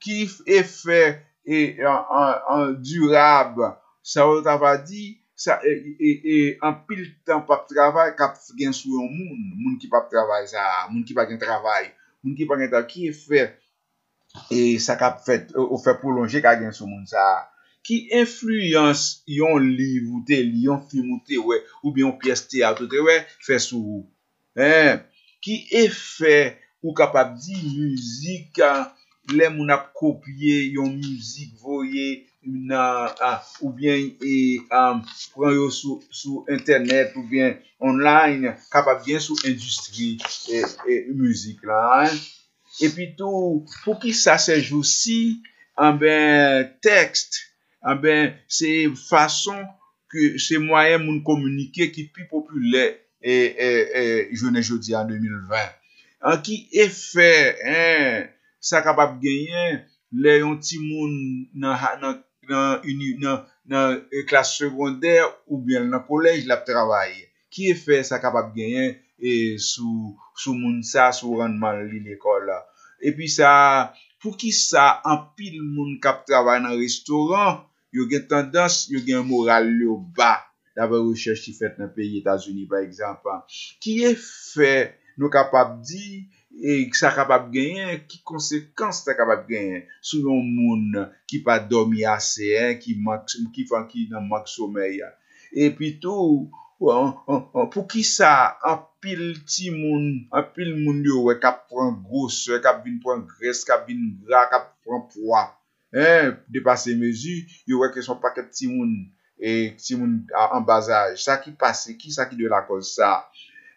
en durable ça on t'a pas dit ça en pile temps pas travail k'ap gen sou yon moun qui pas travail ça, moun qui pas gen travail, moun qui pas gen qui effet et ça qu'a fait ou fait prolonger qu'a gen sou moun ça qui influence yon livre ou te yon film ou te ouais ou bien une pièce théâtre ou te ouais fait sou qui effet ou capable di musique les moun ap copier yon musique voyer ou bien prend yo sous internet ou bien online capable bien sous industrie et musique là et puis tout pour qui ça se joue si texte c'est façon que c'est moyen moun communiquer qui plus populaire et jodi en 2020 en qui effet ça capable gagner les yon ti moun dans classe secondaire ou bien dans collège la travail qui effet ça capable gagner et sous moun ça sous rendement l'école et puis ça pour qui ça en pile moun k'ap travail dans restaurant yo gen tendance yo gen moral yo bas d'après recherche qui fait dans pays États-Unis par exemple qui effet nous capable dire et ça capable gagner qui conséquences ça capable gagner sur un monde qui pas dormi assez qui dans manque sommeil et puis tout pour qui ça en pile ti moun en pile moun yo ouais qui prend grosseur qui vinn prend graisse qui vinn gras qui prend poids dépasser mesure yo ouais que son paquet ti moun et ti moun en bas âge ça qui passe qui ça qui de la cause ça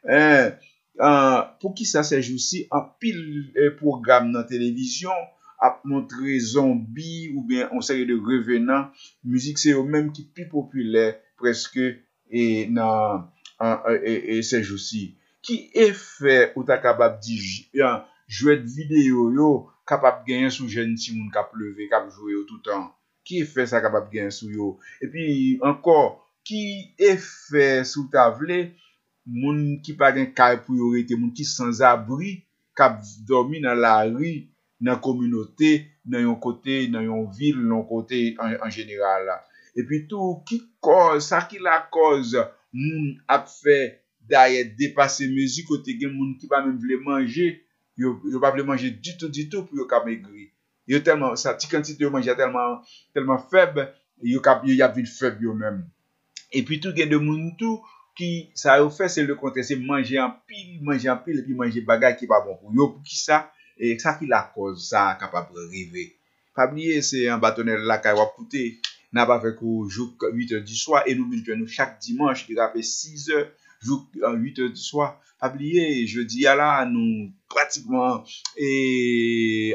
pour qui ça se joue aussi en pile programme dans télévision à montrer zombie ou bien on série de revenants musique c'est eux même qui plus populaire presque et dans et ces jours-ci qui effet ou ta capable di jouer de vidéo yo capable gagner sous jeune ti moun k'ap lever k'ap jouer tout temps qui effet ça capable gagner sous yo et puis encore qui effet sous ta vle moun qui pa gen kay pou yo rete moun qui sans abri k'ap dormi dans la rue dans communauté dans yon côté dans yon ville dans côté en général là. Et puis tout qui cause ça qui la cause moun a fait d'ailleurs dépasser mesure côté gen moun qui pas même vle manger yo pas vle manger du tout pour yo ka maigrir yo tellement ça ti quantité yo manger tellement faible yo y a vite faible yo même et puis tout gen de moun tout qui ça yo fait c'est le contraire c'est manger en pile et puis manger bagage qui pas bon pour yo pour qui ça et ça qui la cause ça capable rêver pas oublier c'est un bâtonnet là kay wap coûter n'a pas fait qu'au jour 8h du soir et nous chaque dimanche de rapper 6h jour 8h du soir pas oublier jeudi là nous pratiquement et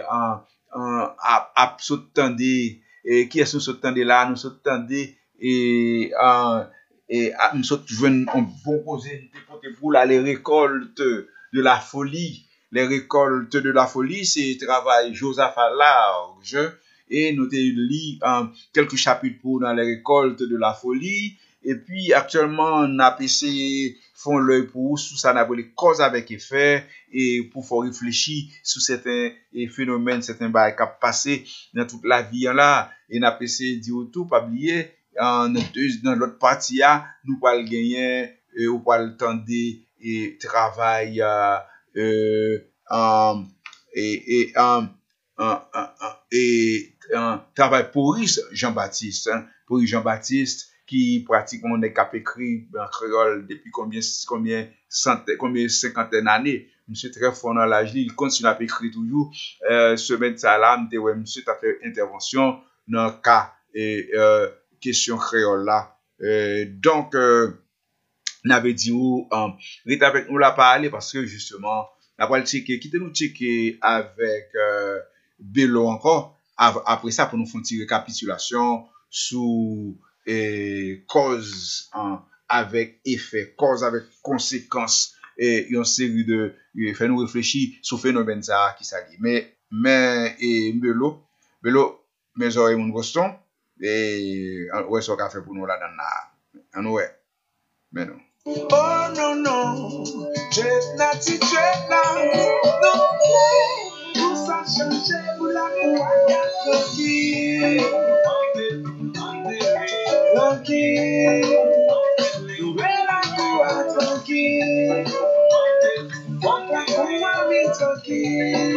à s'attendre et qui est-ce s'attendre là nous s'attendre et nous sommes joindre un bon posé pour les récoltes de la folie. Les récoltes de la folie, c'est travail Joseph Large et nous lu quelques chapitres pour dans les récoltes de la folie et puis actuellement on a essayé font l'œil pour sous ça n'a pas les causes avec effet et pour faire réfléchir sur certains phénomènes certains bails qui passé dans toute la vie là et on a essayé dire tout pas oublier dans l'autre partie nous pas le gagner ou pas le tendre et travail travail pour Jean-Baptiste qui pratiquement n'est qu'à écrit en créole depuis combien cinquantaine d'années monsieur très fort dans l'âge il continue à écrire toujours semaine ça là monsieur t'a fait intervention dans cas et question créole là donc n'avait dit où reste avec nous la parler parce que justement n'a pas le checker quitter nous checker avec Bello encore après ça pour nous faire une petite récapitulation sous cause avec effet cause avec conséquence et une série de fait nous réfléchir sur phénomène ça qui ça mais et Bello mes oreilles mon Boston Et ouais, ça qu'a fait pour nous là-dedans là. En ouais. Mais non. Oh non, non, Dreadnought, non, tout ça change pour la couille, tranquille, tranquille, nouvelle la couille, tranquille, on la couille, tranquille.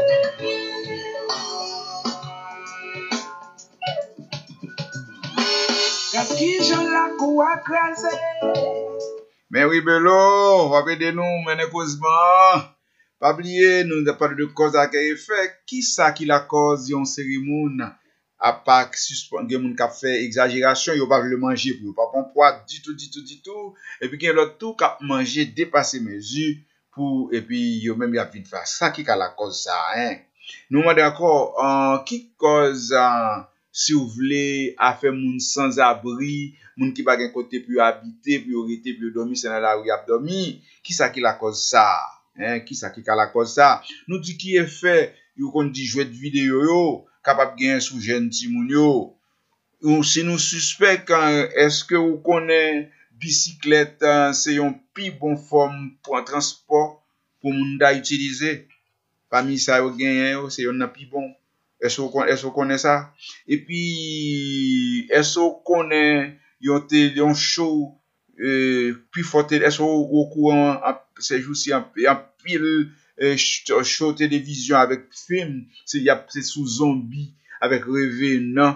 Qu'est-ce qui j'en la couille crasée? Mais oui, Belo, rappelez nous, mais causemement. Pas oublier, nous avons parlé de cause à effet. Qui ça qui la cause yon cérémonie? À part suspendre, gen moun k'ap fait exagération, yo pas le manger pour pas prendre poids du tout. Et puis gen l'autre tout k'ap manger dépassé mesure pour, et puis yo même y a vite faire. Ça qui a la cause ça, hein? Nous m'en d'accord, qui cause, si vous voulez, à faire moun sans abri, moun qui pas gen côté pour habiter, pour rester, pour dormir, c'est dans la rue a dormir. Qui ça qui la cause ça? Hein? Qui ça qui a la cause ça? Nous dit qui est fait, yo kon dit jouer de vidéo yo, capable gagner sous jeune ti moun yo. Ou si nous suspect est-ce que vous connaissez bicyclette c'est un pi bon forme pour un transport pour moun da utiliser. Parmi ça yo gagner c'est un pi bon. Est-ce que vous connaissez ça? Et puis est-ce que vous connaissez yon show plus fort est-ce que au courant ces jours-ci en pile show télévision avec film c'est sous zombie avec revenant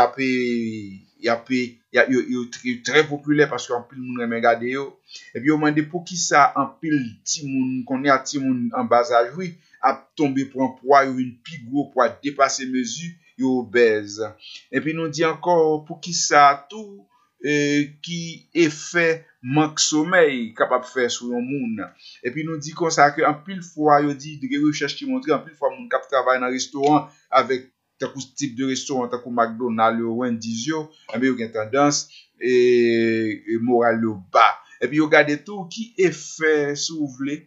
très populaire parce qu'en pile moun aime regarder yo et puis on demande pour qui ça en pile ti moun connaît a ti moun en bas âge oui a tomber pour un poids une pi gros poids dépasser mesure yo obèse et puis nous dit encore pour qui ça tout qui effet manque sommeil capable faire sur un monde et puis nous dit comme ça que en pile fois yo dit de recherche qui montre en pile fois moun k'ap travaille dans restaurant avec tel type de restaurant tel que McDonald's ou Wendy's yo et bien yo gen tendance et moral yo bas et puis yo regarder tout qui effet si vous voulez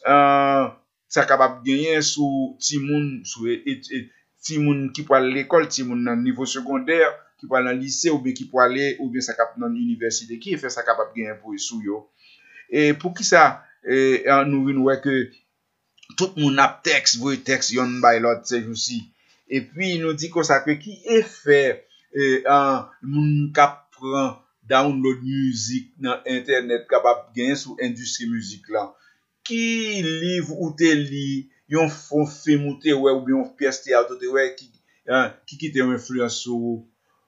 ça capable gagner sous ti moun sous ti moun qui pour l'école ti moun dans niveau secondaire qui pour dans lycée ou bien qui pour aller ou bien ça capable dans l'université qui fait ça capable gagner pour sous yo et pour qui ça nous vinn ouais que tout moun a texte voye texte yon by l'autre c'est aussi et puis nous dit comme ça que qui effet moun k'ap prend download musique dans internet capable gagner sous industrie musique là qui livre ou te li yon fon film ou te ouais ou bien pièce théâtre te ouais qui te influence sur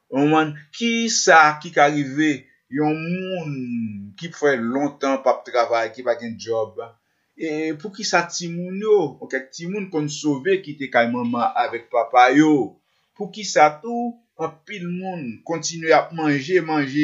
qui ça qui arrivé yon moun qui fait longtemps pas travail qui pas gen job et pour qui ça ti moun yo ok ti moun kon sauver qui te kay maman avec papa yo pour qui ça tout en pile moun continue à manger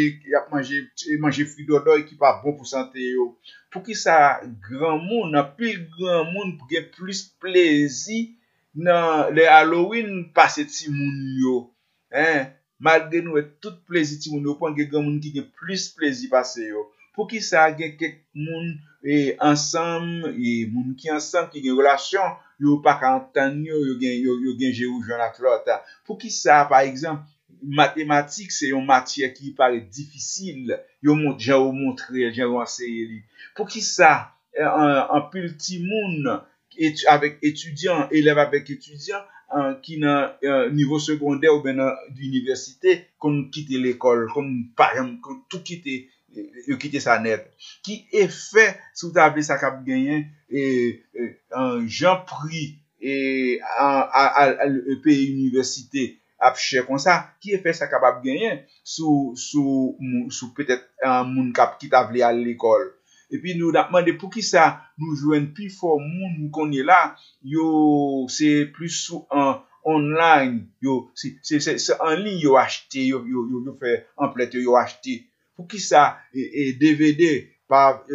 fruits d'odoy qui pas bon pour santé yo pour qui ça grand monde en pile grand monde pour gen plus plaisir dans les Halloween passer ti moun yo hein malgré nous tout plaisir ti moun yo prend gen grand monde qui gen plus plaisir passer yo pour qui ça gen quelques moun et ensemble et moun qui ensemble qui gen relation yo pas entendre yo gen jérou joindre avec l'autre pour qui ça par exemple mathématiques c'est une matière qui paraît difficile yo montrer j'ai enseigné pour qui ça en pile ti moun avec étudiants élèves avec étudiants qui dans niveau secondaire ou bien dans l'université qu'on quitte l'école comme par exemple tout quitter yo quitter ça net qui effet sous table ça cap gagner et un Jean prix et à pays université ap cher comme ça qui effet ça capable gagner sous peut-être un moun cap qui t'a vle à l'école et puis nous demandé pour qui ça nous joindre plus fort moun qu'on est là yo c'est plus sous online yo c'est en ligne yo acheter yo fait en plate yo acheter pour qui ça et DVD par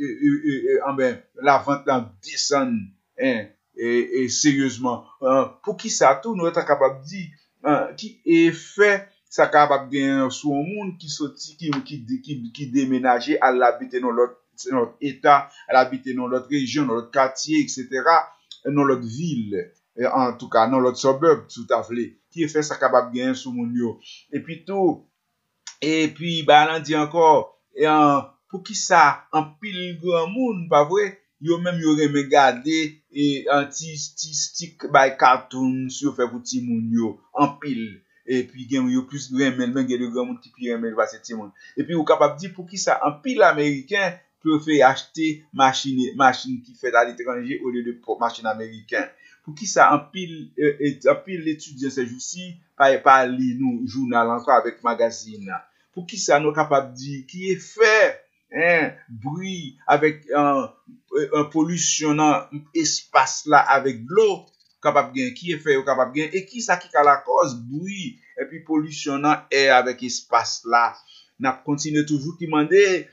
la vente dans descend hein et sérieusement pour qui ça tout nous être capable dire qui effet ça capable gagner sur un monde qui sorti qui déménager à l'habiter dans notre état à l'habiter dans notre région dans notre quartier etc dans notre ville en tout cas, dans l'autre suburb, tout à fait, qui fait ça capable gagner sous mon yo. Et puis tout, et puis, bah, on dit encore, pour qui ça, en pile grand monde, pas vrai, yo même yo reme garder et un petit stick by cartoon sur fait pour ti moun yo, en pile. Et puis, gen yo plus reme, même gen de grand monde qui pi reme passer ti moun. Et puis, ou capable dire pour qui ça, en pile américain peut faire acheter machine qui fait à l'étranger au lieu de machine américaine. Pour qui ça, en pile étudiant ces jours-ci, pas lire nous journal encore avec magazine. Pour qui ça nous capable de dire qui est fait bruit avec un pollution dans espace là avec l'eau capable gain qui est fait capable gain et qui ça qui a la cause bruit et puis pollution dans air avec espace là n'a continue toujours qui demander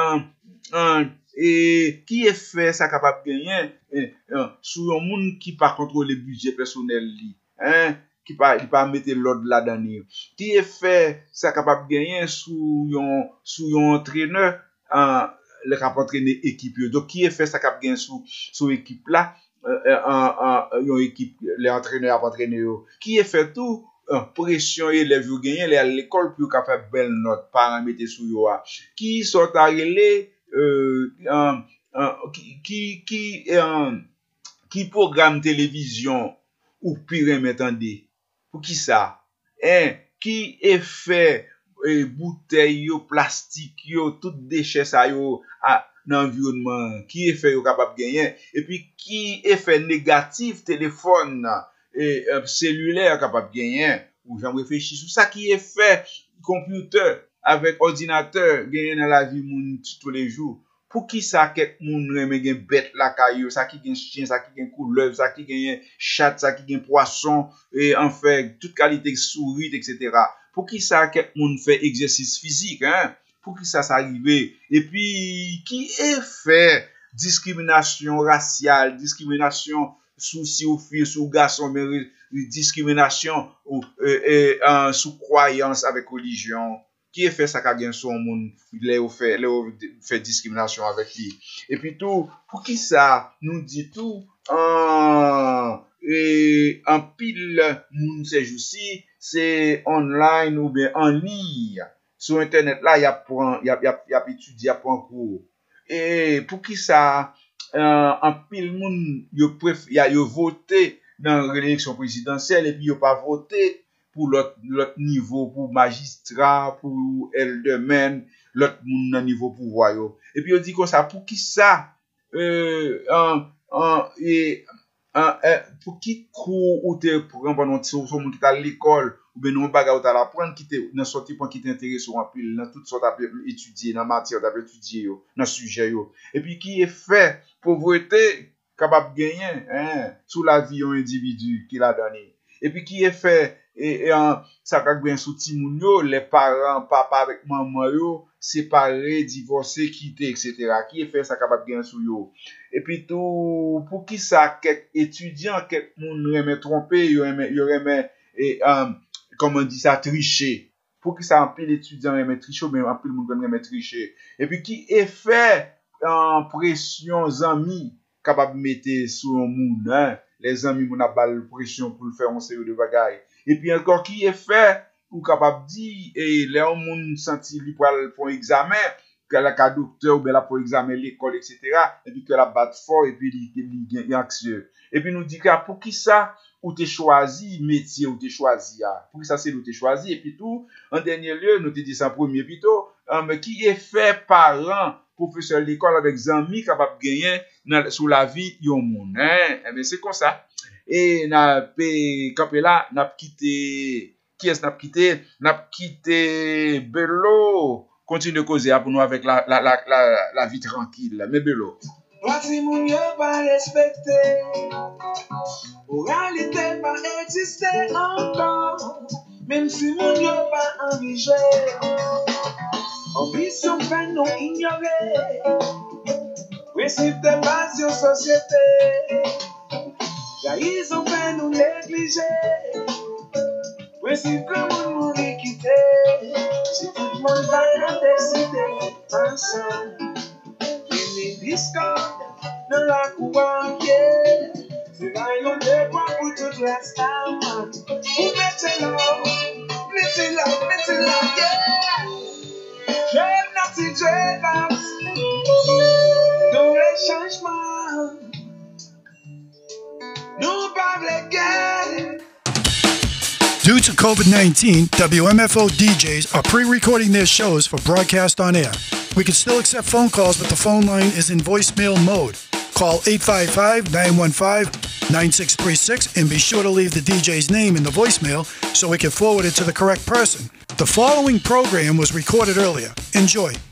et qui est fait ça capable gagner sur un monde qui pas contrôler budget personnel li qui pas mettre l'ordre là-dedans qui est fait ça capable gagner sous un entraîneur le cap entraîner équipe donc qui est fait ça capable gagner sous équipe là une équipe les entraîneurs a entraîner qui est fait tout pression élève yo gagner à l'école pour capable belle note parents mettre sous yo qui sont arrêlés qui programme télévision ou pire m'entendez pour qui ça qui est fait bouteille yo plastique yo tout déchet ça yo dans l'environnement qui est fait yo capable gagner et puis qui est fait négatif téléphone et cellulaire capable gagner ou j'en réfléchis sur ça qui est fait computer avec ordinateur gagner dans la vie moun tous les jours pour qui ça quelques moun reme gen bête la caillou ça qui gen chien ça qui gen couleuvre ça qui gen chat ça qui gen poisson et en fait toute qualité souris etc. Pour qui ça quelques moun fait exercice physique pour qui ça arrive et puis qui est fait discrimination raciale discrimination sous filles sous garçons mais discrimination sous croyance avec religion qui est fait ça qu'a gain son monde fait discrimination avec lui et puis tout pour qui ça nous dit tout et en pile moun ces jours-ci c'est online ou bien en ligne sur internet là y a étudier prend cours et pour qui ça en pile moun yo voté dans l'élection présidentielle et puis yo pas voté pour l'autre niveau pour magistrat pour elderman l'autre moun nan niveau pouvoir yo et puis on dit comme ça pour qui ça pour qui cours ou te prend pendant son moun qui à l'école ou ben non bagarre ou l'apprendre qui te dans sorti point qui t'intéresse en pile dans toute sorte étudier dans matière d'étudier yo dans sujet yo et puis qui est fait pauvreté capable gagner sous la vie d'un individu qui l'a donné et puis qui est fait et ça ka gwen sou ti moun yo les parents papa avec maman yo séparés divorcés quittés etc. qui est fait ça capable gagner sou yo et puis tout pour qui ça quelques étudiants quelques moun remet tromper yo remet et comment on dit ça tricher pour qui ça en pile étudiants remet tricher mais en pile moun remet tricher et puis qui est fait pression amis capable mettre sur un moun les amis moun a bal pression pour le faire on série de bagaille et puis encore qui est fait ou capable dire et les moun senti li pour examen que la docteur ou bien la pour examen l'école etc. et puis que la bat fort et puis il anxieux et puis nous dit que pour qui ça ou t'es choisi métier ou t'es choisi pour qui ça c'est ou t'es choisi et puis tout en dernier lieu nous te dit ça en premier plutôt mais qui est fait parent professeur l'école avec amis capable gagner sur la vie yon moun mais c'est comme ça et n'a campé là n'a quitté qui est n'a quitté Bello continue de causer pour nous avec la vie tranquille mais Bello Parti moun yo pas respecté moralité pas existé encore même si moun yo pas envigé ambition fait nous ignorer principe de base de société ils ont fait nous négliger principe que moun quitter si tout le monde va décider ensemble discorde dans la couronne c'est là yon de quoi pour tout last time. Who met love, yeah. Dreadnoughts, dans les changements, nous pas les guerres. Due to COVID-19, WMFO DJs are pre-recording their shows for broadcast on air. We can still accept phone calls, but the phone line is in voicemail mode. Call 855-915-9636 and be sure to leave the DJ's name in the voicemail so we can forward it to the correct person. The following program was recorded earlier. Enjoy.